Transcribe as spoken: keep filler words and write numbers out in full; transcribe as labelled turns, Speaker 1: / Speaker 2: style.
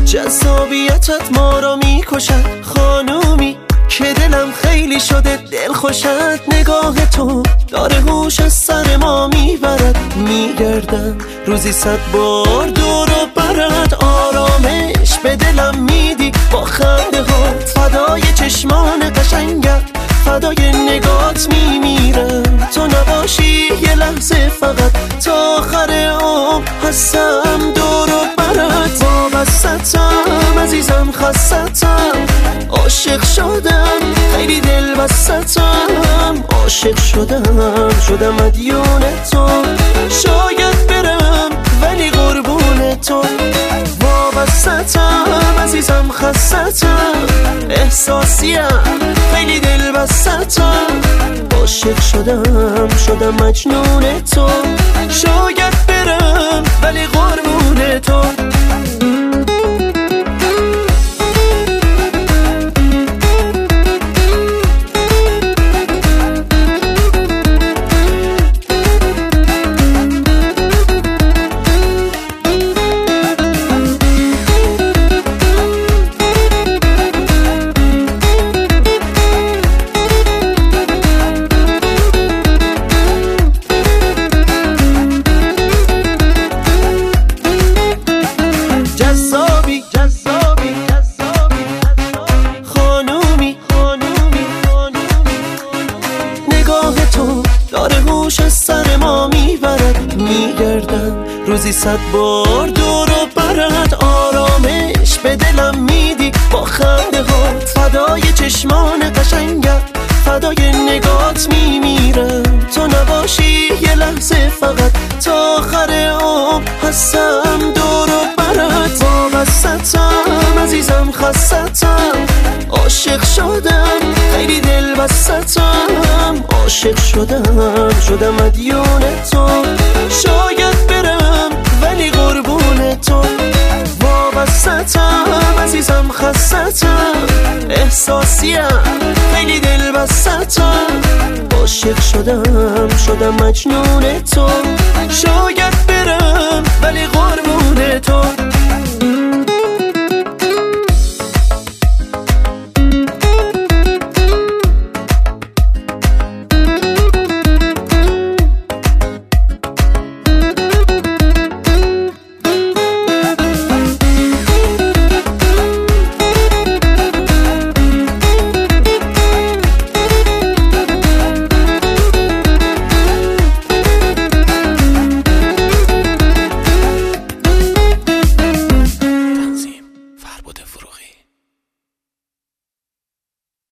Speaker 1: جذابیتت ما را میکشد خانومی که دلم خیلی شده دل خوشت. نگاه تو داره هوش از سر ما میبرد، میگردم روزی صد بار دور و برد. آرامش به دلم میدی با خنده ها، فدای چشمان قشنگت، فدای نگات میمیرم. تو نباشی یه لحظه فقط تا آخر عمر هستم دور و برد. وابستم عزیزم خستم، عاشق شدم خیلی دل بستم. عاشق شدم شدم مدیون تو، شاید برم ولی قربون تو. وابستم عزیزم خستم، احساسیم خیلی دل بستم. عاشق شدم شدم مجنون تو، شاید برم ولی قربون تو. داره هوش از سر ما میبرد، میگردم روزی صد بار دور و برد. آرامش به دلم میدی با خنده ها، فدای چشمان قشنگت، فدای نگات میمیرم. تو نباشی یه لحظه فقط تا آخر عمر هستم دور و برد. وابستم عزیزم خستم، عاشق شدم خیلی دل بستم. عاشق شدم شدم مدیون تو، شاید برم ولی قربون تو. وابستم عزیزم خستم، احساسیم خیلی دل بستم. عاشق شدم شدم مجنون تو، شاید برم ولی قربون تو.